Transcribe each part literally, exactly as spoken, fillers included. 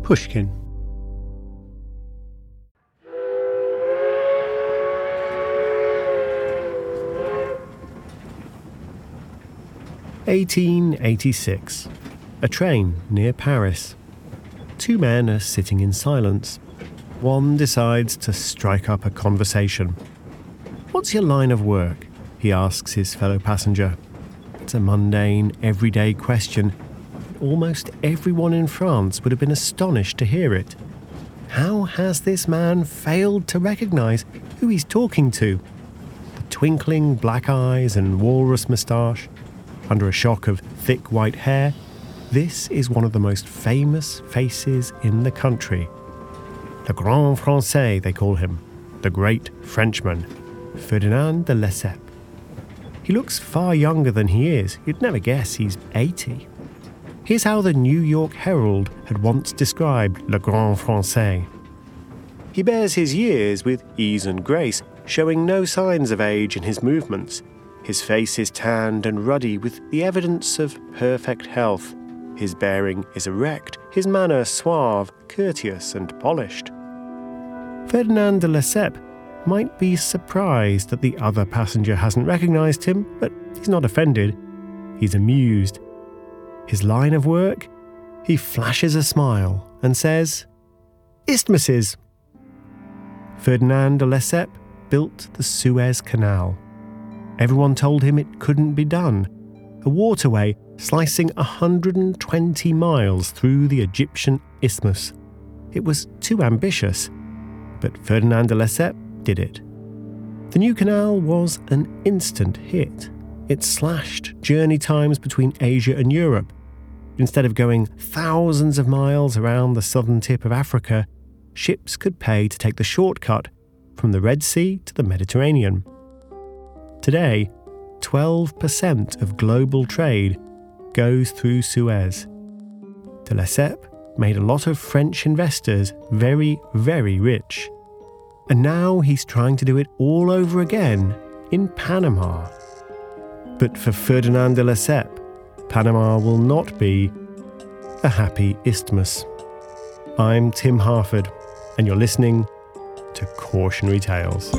Pushkin. eighteen eighty-six. A train near Paris. Two men are sitting in silence. One decides to strike up a conversation. "What's your line of work?" he asks his fellow passenger. It's a mundane, everyday question. Almost everyone in France would have been astonished to hear it. How has this man failed to recognise who he's talking to? The twinkling black eyes and walrus moustache, under a shock of thick white hair, this is one of the most famous faces in the country. Le Grand Français, they call him, the Great Frenchman, Ferdinand de Lesseps. He looks far younger than he is. You'd never guess he's eighty. Here's how the New York Herald had once described Le Grand Français. He bears his years with ease and grace, showing no signs of age in his movements. His face is tanned and ruddy with the evidence of perfect health. His bearing is erect, his manner suave, courteous and polished. Ferdinand de Lesseps might be surprised that the other passenger hasn't recognised him, but he's not offended. He's amused. His line of work? He flashes a smile and says, "Isthmuses." Ferdinand de Lesseps built the Suez Canal. Everyone told him it couldn't be done. A waterway slicing one hundred twenty miles through the Egyptian isthmus. It was too ambitious, but Ferdinand de Lesseps did it. The new canal was an instant hit. It slashed journey times between Asia and Europe. Instead of going thousands of miles around the southern tip of Africa, ships could pay to take the shortcut from the Red Sea to the Mediterranean. Today, twelve percent of global trade goes through Suez. De Lesseps made a lot of French investors very, very rich. And now he's trying to do it all over again in Panama. But for Ferdinand de Lesseps, Panama will not be a happy isthmus. I'm Tim Harford, and you're listening to Cautionary Tales.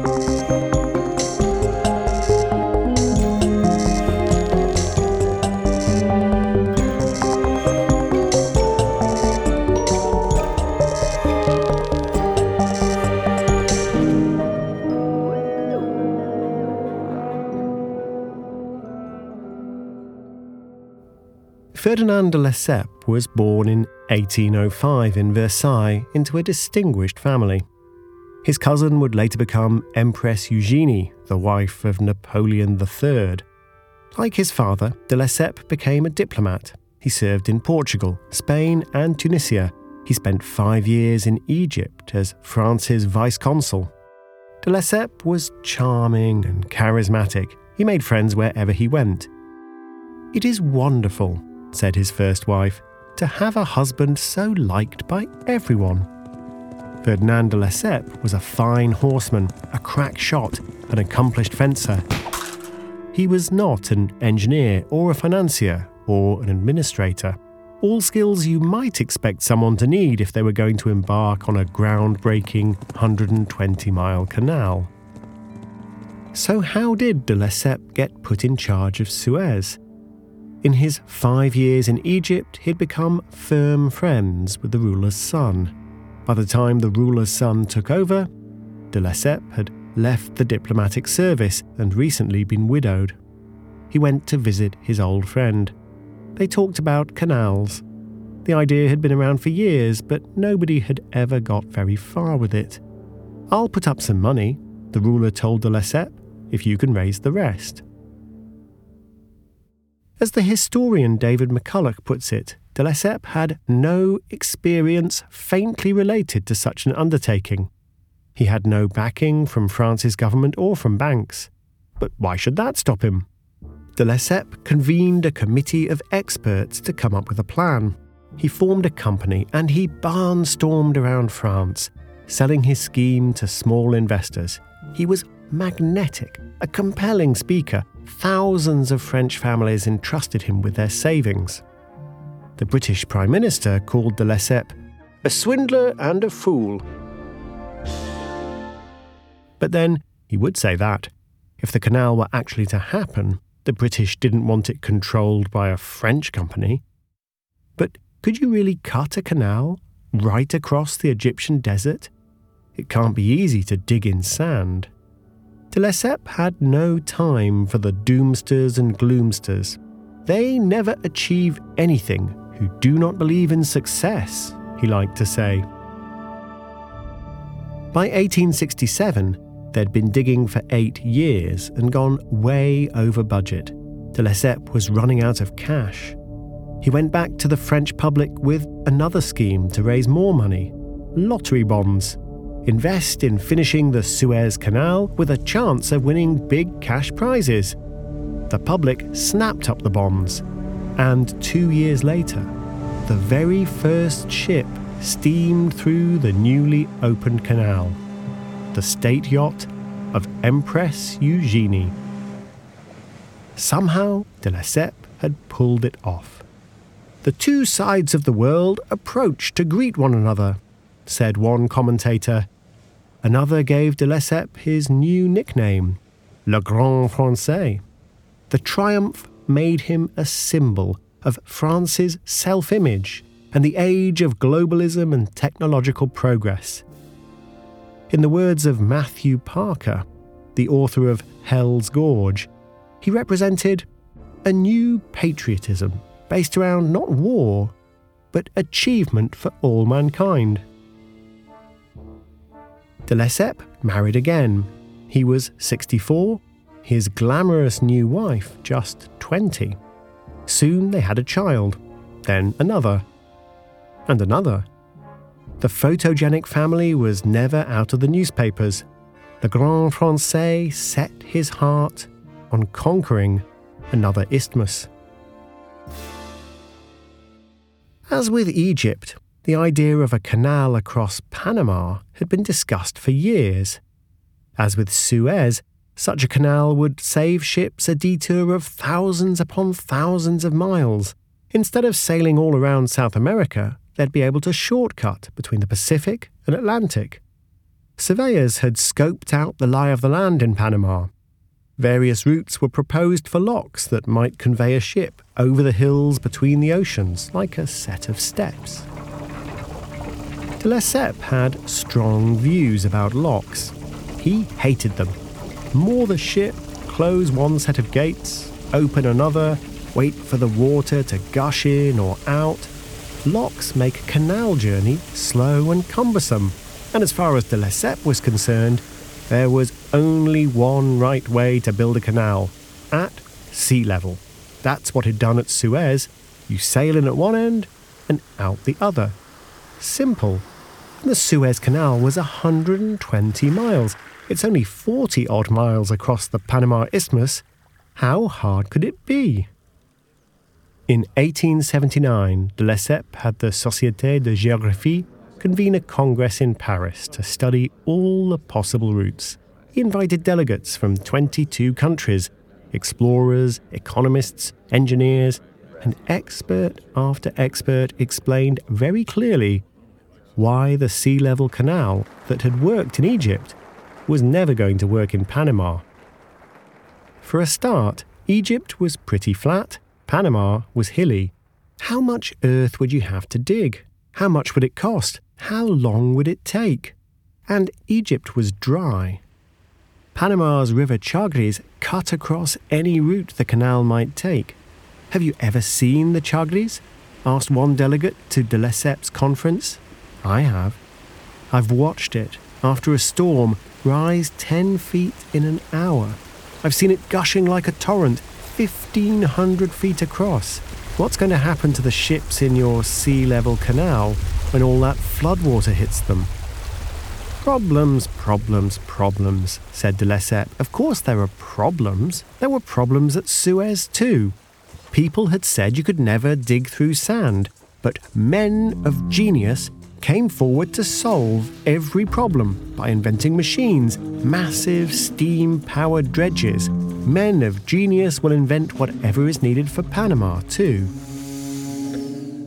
Ferdinand de Lesseps was born in eighteen oh five in Versailles into a distinguished family. His cousin would later become Empress Eugénie, the wife of Napoleon the Third. Like his father, de Lesseps became a diplomat. He served in Portugal, Spain and Tunisia. He spent five years in Egypt as France's vice-consul. De Lesseps was charming and charismatic. He made friends wherever he went. "It is wonderful," said his first wife, "to have a husband so liked by everyone." Ferdinand de Lesseps was a fine horseman, a crack shot, an accomplished fencer. He was not an engineer or a financier or an administrator, all skills you might expect someone to need if they were going to embark on a groundbreaking one hundred twenty mile canal. So how did de Lesseps get put in charge of Suez? In his five years in Egypt, he'd become firm friends with the ruler's son. By the time the ruler's son took over, de Lesseps had left the diplomatic service and recently been widowed. He went to visit his old friend. They talked about canals. The idea had been around for years, but nobody had ever got very far with it. "I'll put up some money," the ruler told de Lesseps, "if you can raise the rest." As the historian David McCulloch puts it, de Lesseps had no experience faintly related to such an undertaking. He had no backing from France's government or from banks. But why should that stop him? De Lesseps convened a committee of experts to come up with a plan. He formed a company and he barnstormed around France, selling his scheme to small investors. He was magnetic, a compelling speaker. Thousands of French families entrusted him with their savings. The British Prime Minister called de Lesseps a swindler and a fool. But then, he would say that, if the canal were actually to happen, the British didn't want it controlled by a French company. But could you really cut a canal right across the Egyptian desert? It can't be easy to dig in sand. De Lesseps had no time for the doomsters and gloomsters. They never achieve anything who do not believe in success, he liked to say. By eighteen sixty-seven, they'd been digging for eight years and gone way over budget. De Lesseps was running out of cash. He went back to the French public with another scheme to raise more money: lottery bonds. Invest in finishing the Suez Canal with a chance of winning big cash prizes. The public snapped up the bonds, and two years later, the very first ship steamed through the newly opened canal, the state yacht of Empress Eugénie. Somehow, de Lesseps had pulled it off. The two sides of the world approached to greet one another, said one commentator. Another gave de Lesseps his new nickname, Le Grand Français. The triumph made him a symbol of France's self-image and the age of globalism and technological progress. In the words of Matthew Parker, the author of Hell's Gorge, he represented a new patriotism based around not war, but achievement for all mankind. De Lesseps married again. He was sixty-four, his glamorous new wife just twenty. Soon they had a child, then another, and another. The photogenic family was never out of the newspapers. The Grand Français set his heart on conquering another isthmus. As with Egypt, the idea of a canal across Panama had been discussed for years. As with Suez, such a canal would save ships a detour of thousands upon thousands of miles. Instead of sailing all around South America, they'd be able to shortcut between the Pacific and Atlantic. Surveyors had scoped out the lie of the land in Panama. Various routes were proposed for locks that might convey a ship over the hills between the oceans like a set of steps. De Lesseps had strong views about locks. He hated them. Moor the ship, close one set of gates, open another, wait for the water to gush in or out. Locks make a canal journey slow and cumbersome, and as far as de Lesseps was concerned, there was only one right way to build a canal, at sea level. That's what he'd done at Suez. You sail in at one end and out the other. Simple. And the Suez Canal was one hundred twenty miles. It's only forty odd miles across the Panama Isthmus. How hard could it be? In eighteen seventy-nine, de Lesseps had the Société de Géographie convene a congress in Paris to study all the possible routes. He invited delegates from twenty-two countries, explorers, economists, engineers, and expert after expert explained very clearly why the sea level canal that had worked in Egypt was never going to work in Panama. For a start, Egypt was pretty flat, Panama was hilly. How much earth would you have to dig? How much would it cost? How long would it take? And Egypt was dry. Panama's River Chagres cut across any route the canal might take. Have you ever seen the Chagres? Asked one delegate to de Lesseps' conference. I have. I've watched it, after a storm, rise ten feet in an hour. I've seen it gushing like a torrent, fifteen hundred feet across. What's going to happen to the ships in your sea-level canal when all that floodwater hits them? Problems, problems, problems, said de Lesseps. Of course there are problems. There were problems at Suez too. People had said you could never dig through sand, but men of genius came forward to solve every problem by inventing machines, massive steam-powered dredges. Men of genius will invent whatever is needed for Panama, too.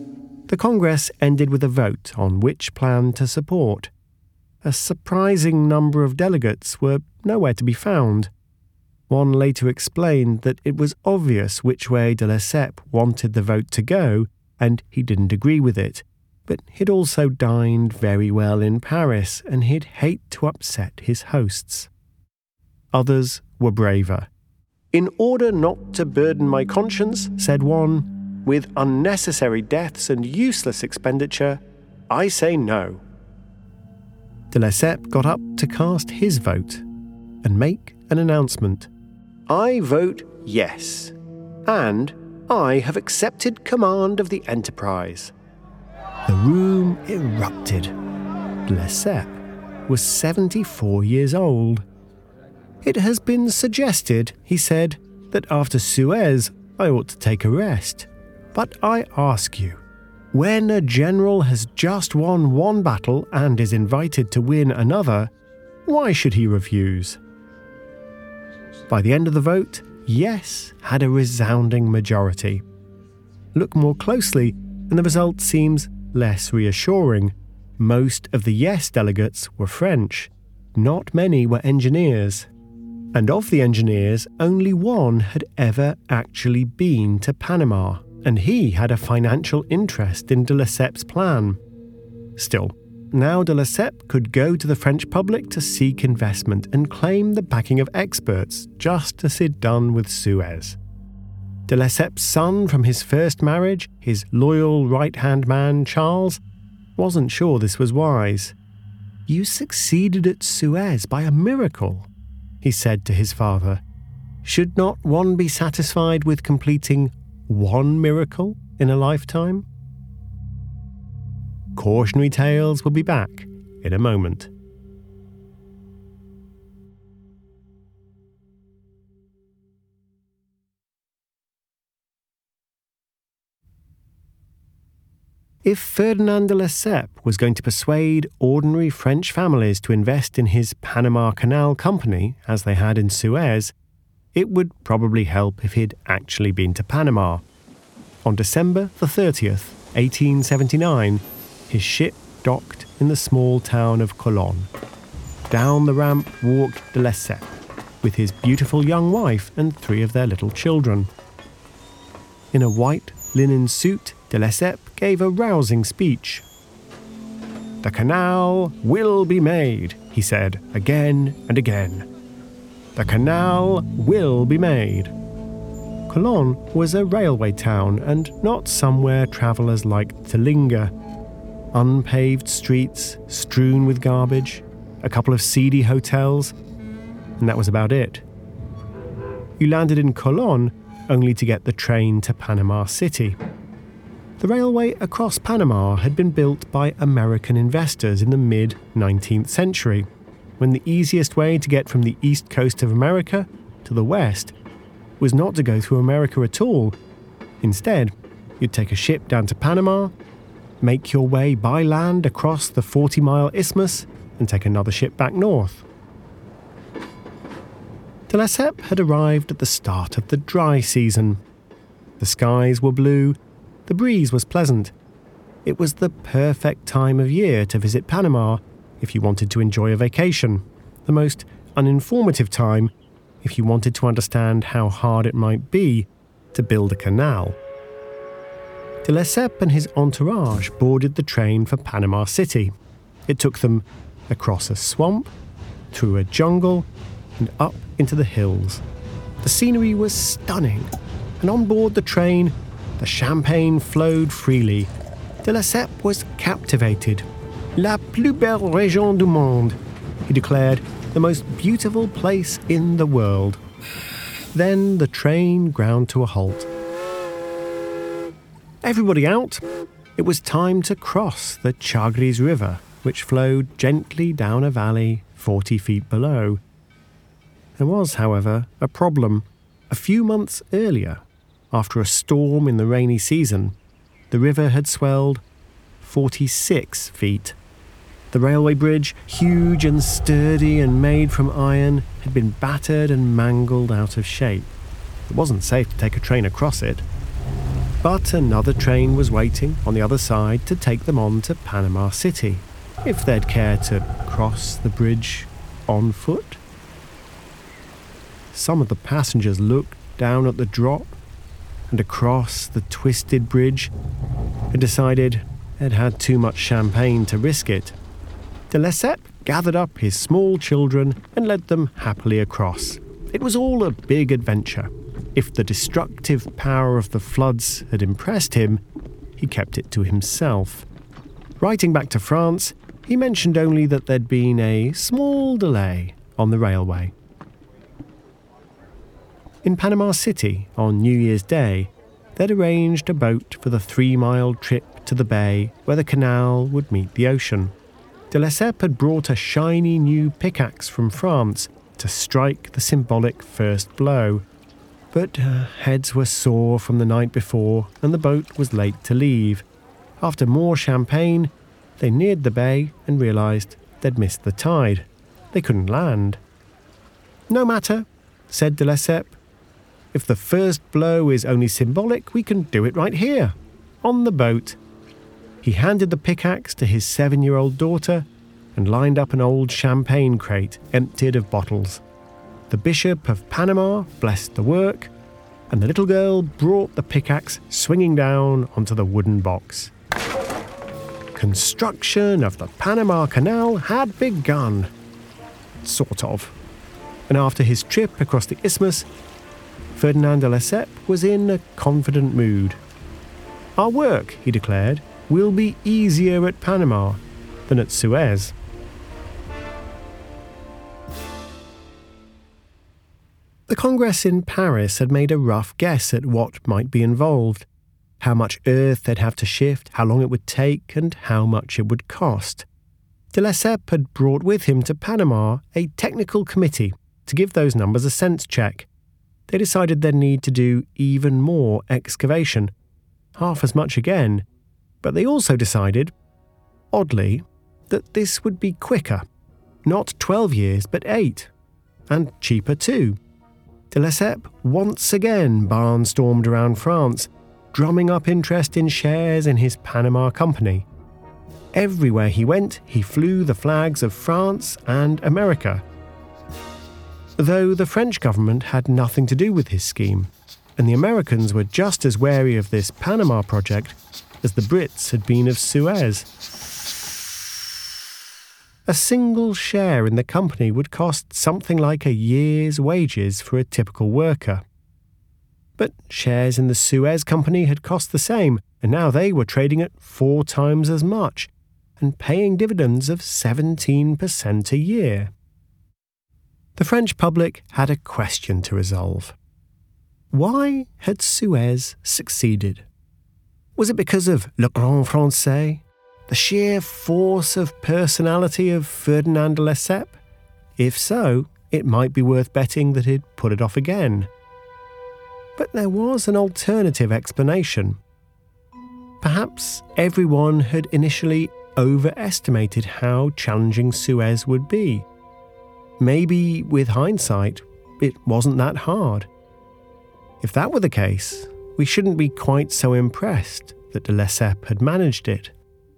The Congress ended with a vote on which plan to support. A surprising number of delegates were nowhere to be found. One later explained that it was obvious which way de Lesseps wanted the vote to go, and he didn't agree with it. But he'd also dined very well in Paris, and he'd hate to upset his hosts. Others were braver. "In order not to burden my conscience," said one, "with unnecessary deaths and useless expenditure, I say no." De Lesseps got up to cast his vote and make an announcement. "I vote yes, and I have accepted command of the enterprise." The room erupted. De Lesseps was seventy-four years old. "It has been suggested," he said, "that after Suez I ought to take a rest. But I ask you, when a general has just won one battle and is invited to win another, why should he refuse?" By the end of the vote, yes had a resounding majority. Look more closely, and the result seems less reassuring. Most of the yes delegates were French. Not many were engineers. And of the engineers, only one had ever actually been to Panama, and he had a financial interest in de Lesseps' plan. Still, now de Lesseps could go to the French public to seek investment and claim the backing of experts, just as he'd done with Suez. De Lesseps' son from his first marriage, his loyal right-hand man Charles, wasn't sure this was wise. "You succeeded at Suez by a miracle," he said to his father. "Should not one be satisfied with completing one miracle in a lifetime?" Cautionary Tales will be back in a moment. If Ferdinand de Lesseps was going to persuade ordinary French families to invest in his Panama Canal Company, as they had in Suez, it would probably help if he'd actually been to Panama. On December the thirtieth, eighteen seventy-nine, his ship docked in the small town of Colón. Down the ramp walked de Lesseps, with his beautiful young wife and three of their little children. In a white linen suit, de Lesseps gave a rousing speech. "The canal will be made," he said again and again. "The canal will be made." Colón was a railway town and not somewhere travellers liked to linger. Unpaved streets, strewn with garbage, a couple of seedy hotels, and that was about it. You landed in Colón only to get the train to Panama City. The railway across Panama had been built by American investors in the mid-nineteenth century, when the easiest way to get from the east coast of America to the west was not to go through America at all. Instead, you'd take a ship down to Panama, make your way by land across the forty-mile isthmus, and take another ship back north. De Lesseps had arrived at the start of the dry season. The skies were blue, the breeze was pleasant. It was the perfect time of year to visit Panama if you wanted to enjoy a vacation, the most uninformative time if you wanted to understand how hard it might be to build a canal. De Lesseps and his entourage boarded the train for Panama City. It took them across a swamp, through a jungle, and up into the hills. The scenery was stunning, and on board the train, the champagne flowed freely. De Lesseps was captivated. "La plus belle région du monde," he declared, "the most beautiful place in the world." Then the train ground to a halt. Everybody out? It was time to cross the Chagres River, which flowed gently down a valley forty feet below. There was, however, a problem. A few months earlier, after a storm in the rainy season, the river had swelled forty-six feet. The railway bridge, huge and sturdy and made from iron, had been battered and mangled out of shape. It wasn't safe to take a train across it. But another train was waiting on the other side to take them on to Panama City, if they'd care to cross the bridge on foot. Some of the passengers looked down at the drop and across the twisted bridge and decided they'd had too much champagne to risk it. De Lesseps gathered up his small children and led them happily across. It was all a big adventure. If the destructive power of the floods had impressed him, he kept it to himself. Writing back to France, he mentioned only that there'd been a small delay on the railway. In Panama City, on New Year's Day, they'd arranged a boat for the three-mile trip to the bay where the canal would meet the ocean. De Lesseps had brought a shiny new pickaxe from France to strike the symbolic first blow. But uh, heads were sore from the night before and the boat was late to leave. After more champagne, they neared the bay and realised they'd missed the tide. They couldn't land. "No matter," said De Lesseps. "If the first blow is only symbolic, we can do it right here, on the boat." He handed the pickaxe to his seven-year-old daughter and lined up an old champagne crate emptied of bottles. The Bishop of Panama blessed the work, and the little girl brought the pickaxe swinging down onto the wooden box. Construction of the Panama Canal had begun. Sort of. And after his trip across the isthmus, Ferdinand de Lesseps was in a confident mood. "Our work," he declared, "will be easier at Panama than at Suez." The Congress in Paris had made a rough guess at what might be involved, how much earth they'd have to shift, how long it would take, and how much it would cost. De Lesseps had brought with him to Panama a technical committee to give those numbers a sense check. They decided they'd need to do even more excavation, half as much again, but they also decided, oddly, that this would be quicker. Not twelve years, but eight. And cheaper too. De Lesseps once again barnstormed around France, drumming up interest in shares in his Panama company. Everywhere he went, he flew the flags of France and America. Though the French government had nothing to do with his scheme, and the Americans were just as wary of this Panama project as the Brits had been of Suez. A single share in the company would cost something like a year's wages for a typical worker. But shares in the Suez Company had cost the same, and now they were trading at four times as much and paying dividends of seventeen percent a year. The French public had a question to resolve. Why had Suez succeeded? Was it because of Le Grand Français? The sheer force of personality of Ferdinand de Lesseps? If so, it might be worth betting that he'd put it off again. But there was an alternative explanation. Perhaps everyone had initially overestimated how challenging Suez would be. Maybe, with hindsight, it wasn't that hard. If that were the case, we shouldn't be quite so impressed that de Lesseps had managed it.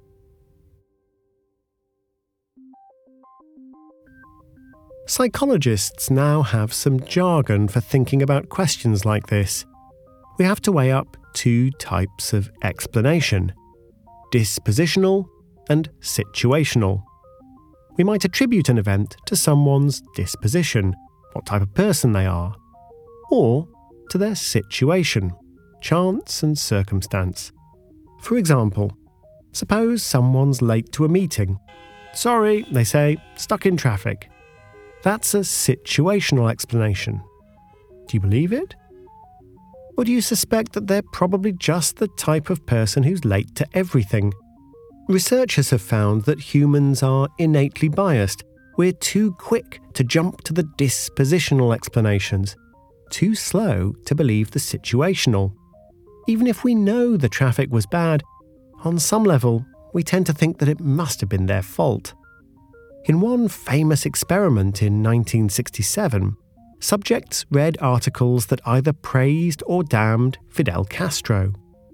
Psychologists now have some jargon for thinking about questions like this. We have to weigh up two types of explanation: dispositional and situational. We might attribute an event to someone's disposition, what type of person they are, or to their situation, chance and circumstance. For example, suppose someone's late to a meeting. Sorry, they say, stuck in traffic. That's a situational explanation. Do you believe it? Or do you suspect that they're probably just the type of person who's late to everything? Researchers have found that humans are innately biased. We're too quick to jump to the dispositional explanations, too slow to believe the situational. Even if we know the traffic was bad, on some level, we tend to think that it must have been their fault. In one famous experiment in nineteen sixty-seven, subjects read articles that either praised or damned Fidel Castro.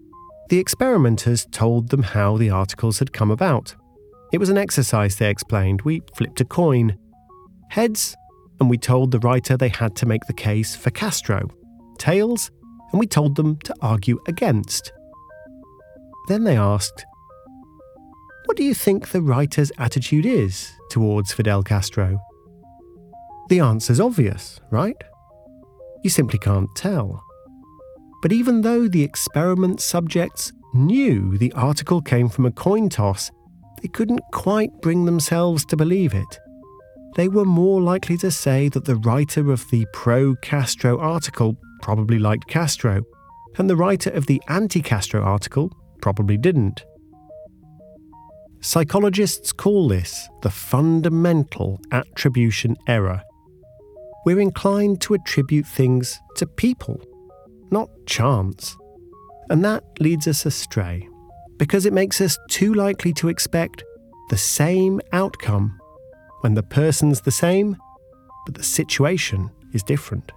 The experimenters told them how the articles had come about. It was an exercise, they explained. We flipped a coin. Heads, and we told the writer they had to make the case for Castro. Tails, and we told them to argue against. Then they asked, "What do you think the writer's attitude is towards Fidel Castro?" The answer's obvious, right? You simply can't tell. But even though the experiment subjects knew the article came from a coin toss, they couldn't quite bring themselves to believe it. They were more likely to say that the writer of the pro-Castro article probably liked Castro, and the writer of the anti-Castro article probably didn't. Psychologists call this the fundamental attribution error. We're inclined to attribute things to people, not chance. And that leads us astray, because it makes us too likely to expect the same outcome when the person's the same, but the situation is different.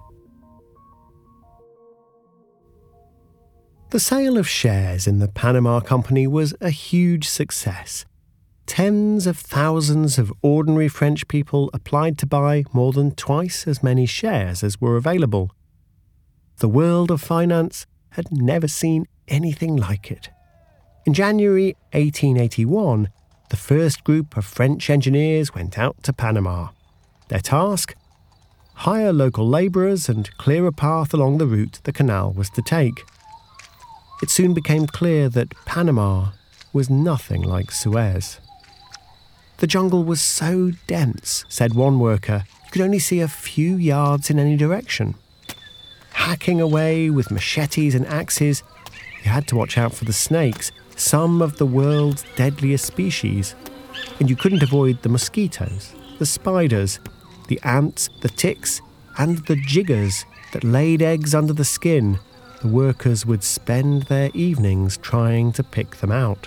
The sale of shares in the Panama Company was a huge success. Tens of thousands of ordinary French people applied to buy more than twice as many shares as were available. The world of finance had never seen anything like it. In January eighteen eighty-one, the first group of French engineers went out to Panama. Their task? Hire local labourers and clear a path along the route the canal was to take. It soon became clear that Panama was nothing like Suez. The jungle was so dense, said one worker, you could only see a few yards in any direction. Hacking away with machetes and axes, you had to watch out for the snakes, some of the world's deadliest species. And you couldn't avoid the mosquitoes, the spiders, the ants, the ticks, and the jiggers that laid eggs under the skin. The workers would spend their evenings trying to pick them out.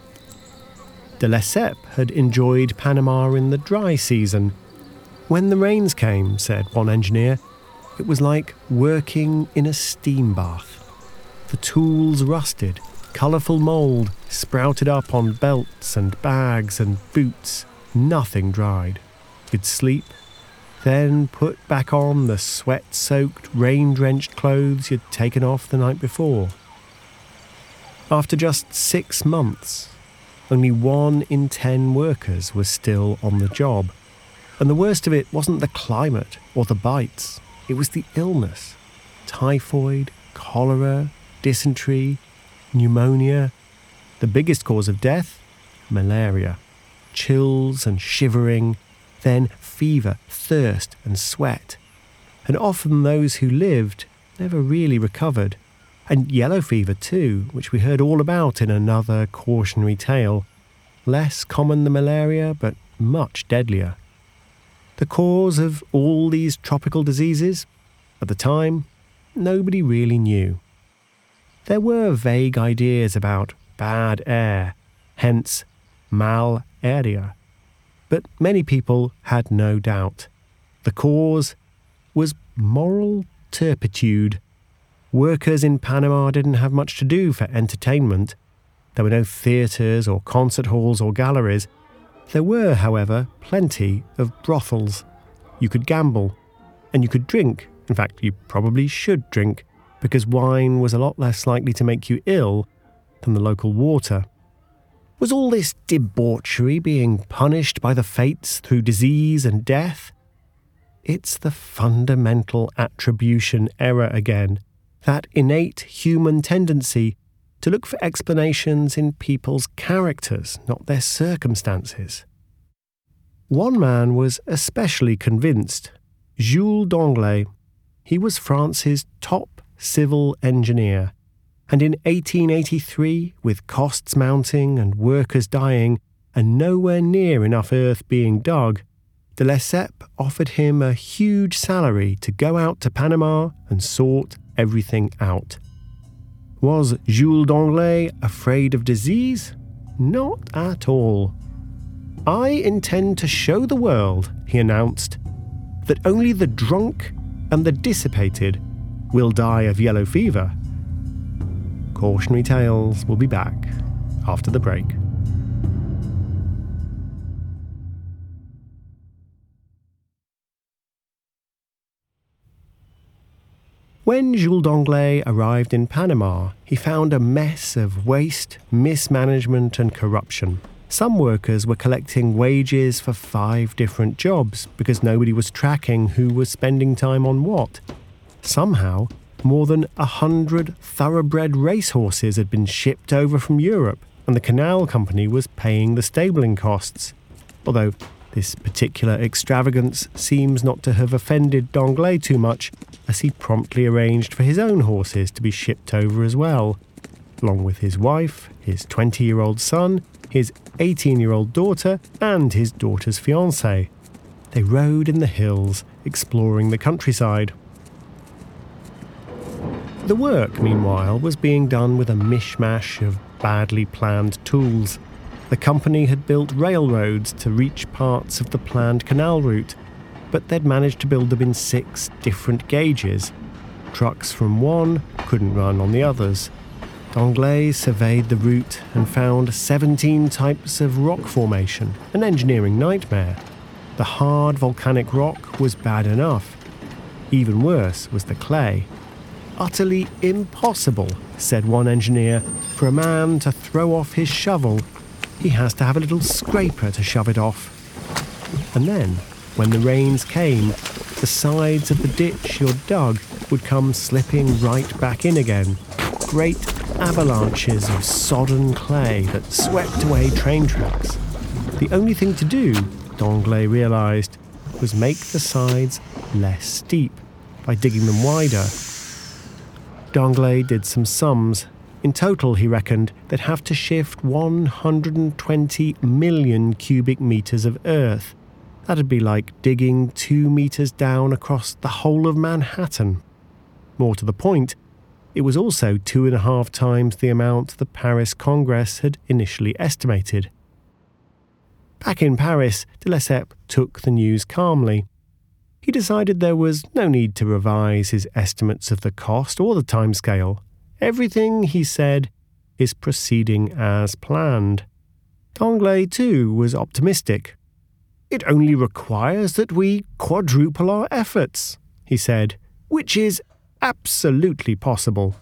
De Lesseps had enjoyed Panama in the dry season. When the rains came, said one engineer, it was like working in a steam bath. The tools rusted, colourful mould sprouted up on belts and bags and boots. Nothing dried. You'd sleep, then put back on the sweat-soaked, rain-drenched clothes you'd taken off the night before. After just six months, only one in ten workers was still on the job. And the worst of it wasn't the climate or the bites. It was the illness. Typhoid, cholera, dysentery, pneumonia. The biggest cause of death? Malaria. Chills and shivering, then fever, thirst and sweat. And often those who lived never really recovered. And yellow fever too, which we heard all about in another cautionary tale. Less common than malaria, but much deadlier. The cause of all these tropical diseases? At the time, nobody really knew. There were vague ideas about bad air, hence malaria. But many people had no doubt. The cause was moral turpitude. Workers in Panama didn't have much to do for entertainment. There were no theatres or concert halls or galleries. There were, however, plenty of brothels. You could gamble, and you could drink. In fact, you probably should drink, because wine was a lot less likely to make you ill than the local water. Was all this debauchery being punished by the fates through disease and death? It's the fundamental attribution error again, that innate human tendency to look for explanations in people's characters, not their circumstances. One man was especially convinced, Jules Danglet. He was France's top civil engineer, and in eighteen eighty-three, with costs mounting and workers dying, and nowhere near enough earth being dug, de Lesseps offered him a huge salary to go out to Panama and sort everything out. Was Jules Danglet afraid of disease? Not at all. I intend to show the world, he announced, that only the drunk and the dissipated will die of yellow fever. Cautionary Tales will be back after the break. When Jules d'Anglès arrived in Panama, he found a mess of waste, mismanagement and corruption. Some workers were collecting wages for five different jobs because nobody was tracking who was spending time on what. Somehow, more than a hundred thoroughbred racehorses had been shipped over from Europe, and the canal company was paying the stabling costs. Although this particular extravagance seems not to have offended d'Anglès too much, as he promptly arranged for his own horses to be shipped over as well, along with his wife, his twenty-year-old son, his eighteen-year-old daughter, and his daughter's fiancé. They rode in the hills, exploring the countryside. The work, meanwhile, was being done with a mishmash of badly planned tools. The company had built railroads to reach parts of the planned canal route, but they'd managed to build them in six different gauges. Trucks from one couldn't run on the others. d'Anglès surveyed the route and found seventeen types of rock formation, an engineering nightmare. The hard volcanic rock was bad enough. Even worse was the clay. Utterly impossible, said one engineer, for a man to throw off his shovel. He has to have a little scraper to shove it off. And then, when the rains came, the sides of the ditch you'd dug would come slipping right back in again. Great avalanches of sodden clay that swept away train tracks. The only thing to do, d'Anglès realised, was make the sides less steep by digging them wider. d'Anglès did some sums. In total, he reckoned, they'd have to shift one hundred twenty million cubic metres of earth. That'd be like digging two metres down across the whole of Manhattan. More to the point, it was also two and a half times the amount the Paris Congress had initially estimated. Back in Paris, de Lesseps took the news calmly. He decided there was no need to revise his estimates of the cost or the timescale. Everything, he said, is proceeding as planned. d'Anglès, too, was optimistic. It only requires that we quadruple our efforts, he said, which is absolutely possible.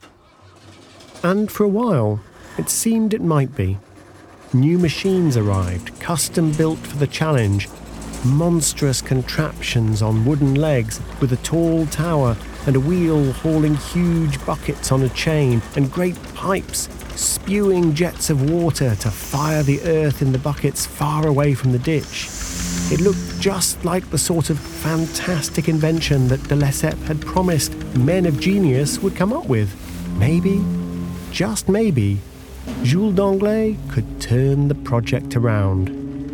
And for a while, it seemed it might be. New machines arrived, custom built for the challenge, monstrous contraptions on wooden legs with a tall tower and a wheel hauling huge buckets on a chain, and great pipes spewing jets of water to fire the earth in the buckets far away from the ditch. It looked just like the sort of fantastic invention that de Lesseps had promised men of genius would come up with. Maybe, just maybe, Jules d'Anglès could turn the project around.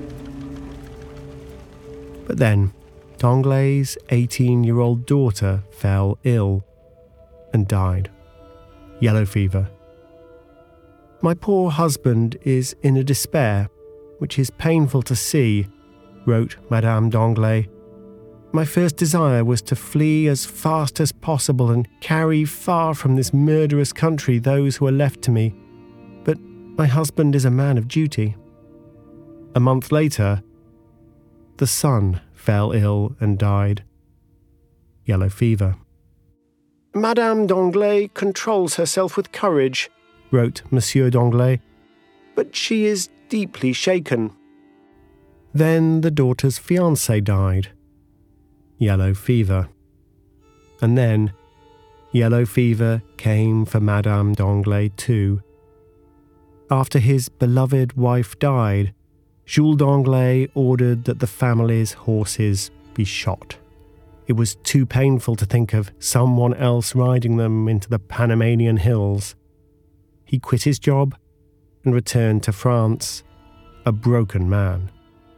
But then, d'Anglès' eighteen-year-old daughter fell ill and died. Yellow fever. My poor husband is in a despair, which is painful to see, wrote Madame d'Anglès. My first desire was to flee as fast as possible and carry far from this murderous country those who are left to me. But my husband is a man of duty. A month later, the son fell ill and died. Yellow fever. Madame d'Anglès controls herself with courage, wrote Monsieur d'Anglès, but she is deeply shaken. Then the daughter's fiancé died. Yellow fever. And then yellow fever came for Madame d'Anglès too. After his beloved wife died, Jules d'Anglès ordered that the family's horses be shot. It was too painful to think of someone else riding them into the Panamanian hills. He quit his job and returned to France, a broken man.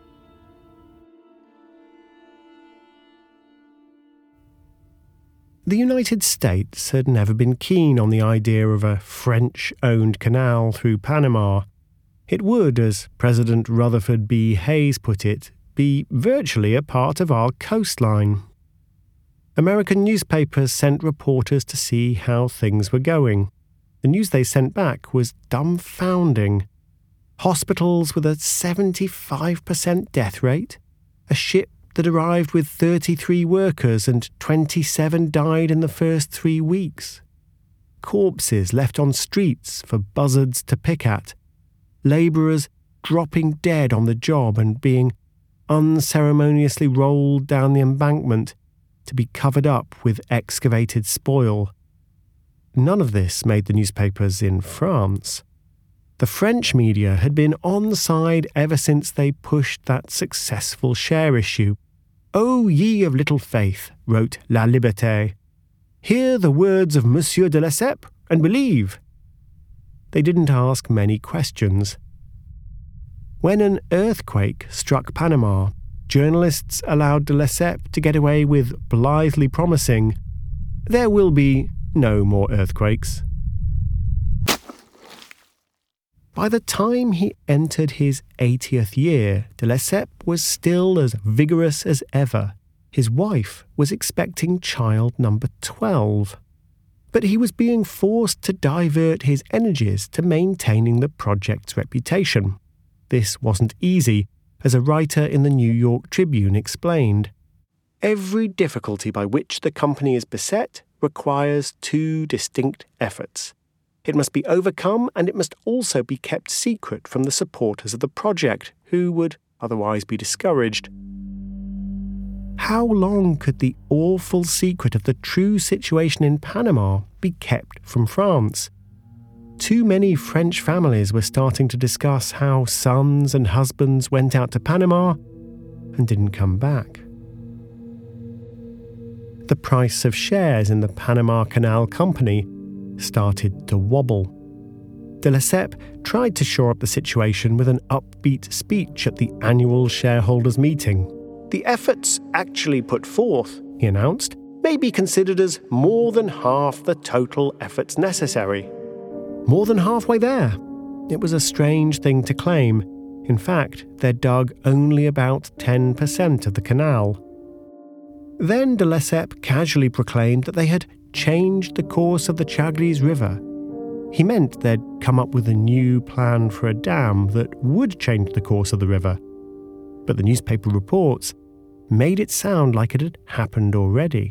The United States had never been keen on the idea of a French-owned canal through Panama. It would, as President Rutherford B. Hayes put it, be virtually a part of our coastline. American newspapers sent reporters to see how things were going. The news they sent back was dumbfounding. Hospitals with a seventy-five percent death rate, a ship that arrived with thirty-three workers and twenty-seven died in the first three weeks. Corpses left on streets for buzzards to pick at. Labourers dropping dead on the job and being unceremoniously rolled down the embankment to be covered up with excavated spoil. None of this made the newspapers in France. The French media had been on side ever since they pushed that successful share issue. "O ye of little faith," wrote La Liberté, "hear the words of Monsieur de Lesseps and believe." They didn't ask many questions. When an earthquake struck Panama, journalists allowed de Lesseps to get away with blithely promising, "There will be no more earthquakes." By the time he entered his eightieth year, de Lesseps was still as vigorous as ever. His wife was expecting child number twelve. But he was being forced to divert his energies to maintaining the project's reputation. This wasn't easy, as a writer in the New York Tribune explained. Every difficulty by which the company is beset requires two distinct efforts. It must be overcome, and it must also be kept secret from the supporters of the project, who would otherwise be discouraged. How long could the awful secret of the true situation in Panama be kept from France? Too many French families were starting to discuss how sons and husbands went out to Panama and didn't come back. The price of shares in the Panama Canal Company started to wobble. De Lesseps tried to shore up the situation with an upbeat speech at the annual shareholders' meeting. "The efforts actually put forth," he announced, "may be considered as more than half the total efforts necessary." More than halfway there. It was a strange thing to claim. In fact, they'd dug only about ten percent of the canal. Then de Lesseps casually proclaimed that they had changed the course of the Chagres River. He meant they'd come up with a new plan for a dam that would change the course of the river. But the newspaper reports made it sound like it had happened already.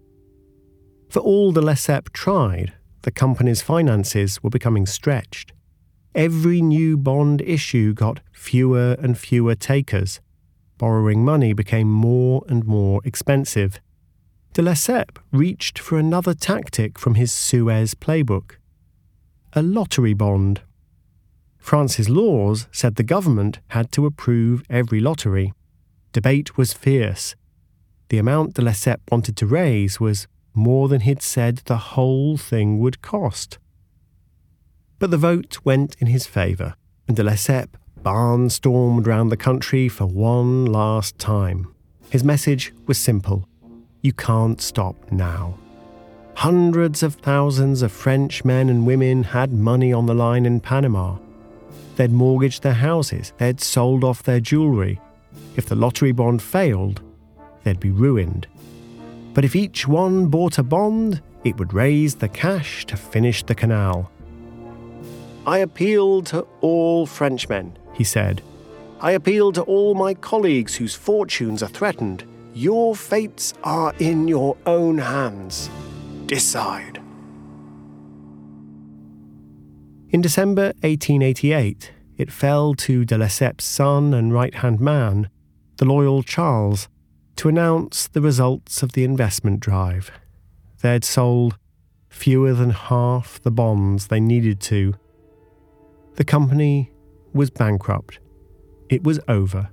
For all de Lesseps tried, the company's finances were becoming stretched. Every new bond issue got fewer and fewer takers. Borrowing money became more and more expensive. De Lesseps reached for another tactic from his Suez playbook: a lottery bond. France's laws said the government had to approve every lottery. Debate was fierce. The amount de Lesseps wanted to raise was more than he'd said the whole thing would cost. But the vote went in his favour, and de Lesseps barnstormed round the country for one last time. His message was simple: you can't stop now. Hundreds of thousands of French men and women had money on the line in Panama. They'd mortgaged their houses, they'd sold off their jewellery. If the lottery bond failed, they'd be ruined. But if each one bought a bond, it would raise the cash to finish the canal. "I appeal to all Frenchmen," he said. "I appeal to all my colleagues whose fortunes are threatened. Your fates are in your own hands. Decide." In December eighteen eighty-eight, it fell to de Lesseps' son and right-hand man, the loyal Charles, to announce the results of the investment drive. They'd sold fewer than half the bonds they needed to. The company was bankrupt. It was over.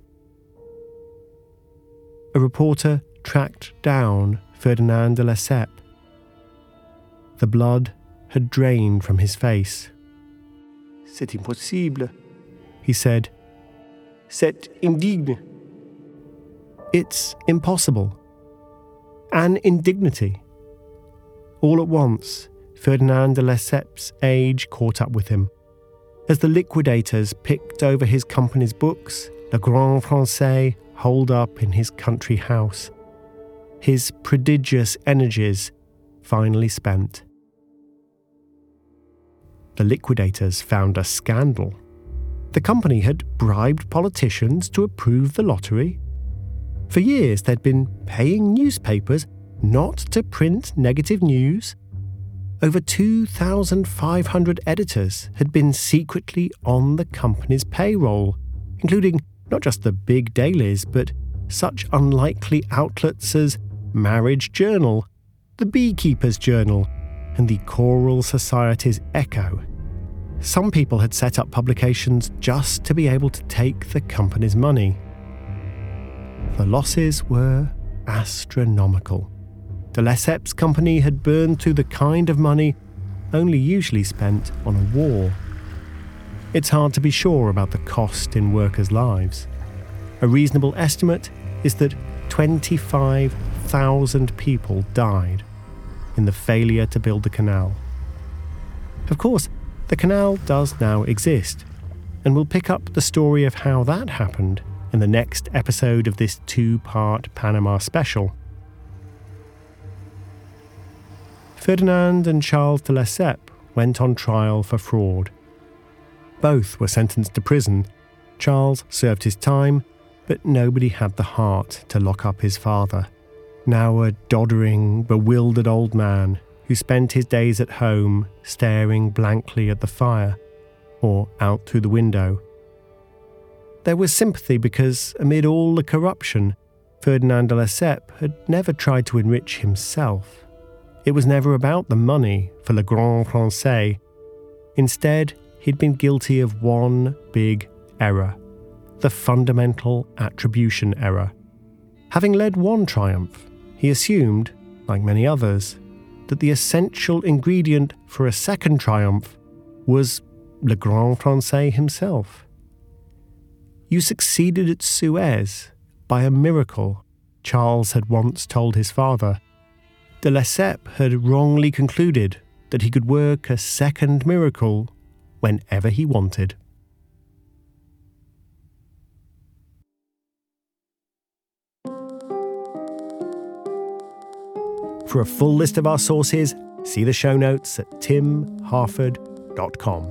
A reporter tracked down Ferdinand de Lesseps. The blood had drained from his face. "C'est impossible," he said. "C'est indigne." It's impossible. An indignity. All at once, Ferdinand de Lesseps' age caught up with him. As the liquidators picked over his company's books, Le Grand Français holed up in his country house. His prodigious energies finally spent. the liquidators found a scandal. The company had bribed politicians to approve the lottery. For years, they'd been paying newspapers not to print negative news. Over two thousand five hundred editors had been secretly on the company's payroll, including not just the big dailies, but such unlikely outlets as Marriage Journal, the Beekeeper's Journal, and the Choral Society's Echo. Some people had set up publications just to be able to take the company's money. The losses were astronomical. De Lesseps' company had burned through the kind of money only usually spent on a war. It's hard to be sure about the cost in workers' lives. A reasonable estimate is that twenty-five thousand people died in the failure to build the canal. Of course, the canal does now exist, and we'll pick up the story of how that happened in the next episode of this two-part Panama special. Ferdinand and Charles de Lesseps went on trial for fraud. Both were sentenced to prison. Charles served his time, but nobody had the heart to lock up his father, now a doddering, bewildered old man who spent his days at home staring blankly at the fire or out through the window. There was sympathy because, amid all the corruption, Ferdinand de Lesseps had never tried to enrich himself. It was never about the money for Le Grand Francais. Instead, he'd been guilty of one big error, the fundamental attribution error. Having led one triumph, he assumed, like many others, that the essential ingredient for a second triumph was Le Grand Francais himself. You succeeded at Suez by a miracle, Charles had once told his father. De Lesseps had wrongly concluded that he could work a second miracle whenever he wanted. For a full list of our sources, see the show notes at tim harford dot com.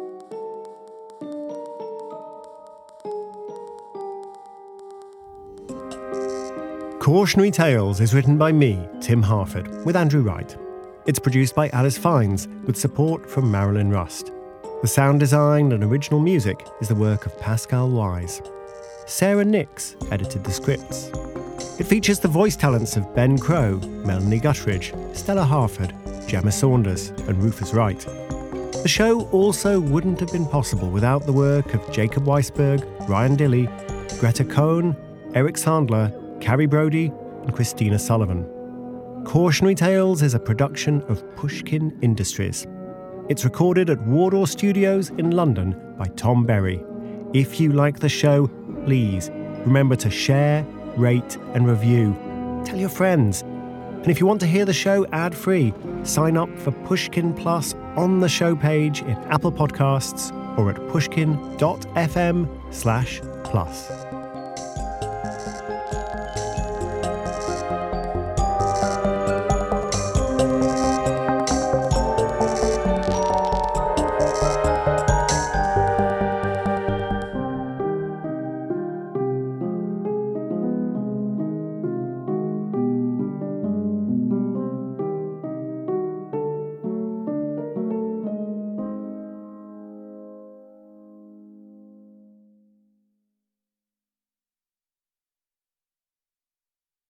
Cautionary Tales is written by me, Tim Harford, with Andrew Wright. It's produced by Alice Fiennes, with support from Marilyn Rust. The sound design and original music is the work of Pascal Wise. Sarah Nix edited the scripts. It features the voice talents of Ben Crow, Melanie Guttridge, Stella Harford, Gemma Saunders, and Rufus Wright. The show also wouldn't have been possible without the work of Jacob Weisberg, Ryan Dilley, Greta Cohn, Eric Sandler, Carrie Brody, and Christina Sullivan. Cautionary Tales is a production of Pushkin Industries. It's recorded at Wardour Studios in London by Tom Berry. If you like the show, please remember to share, rate, and review. Tell your friends. And if you want to hear the show ad-free, sign up for Pushkin Plus on the show page in Apple Podcasts or at pushkin dot f m slash plus.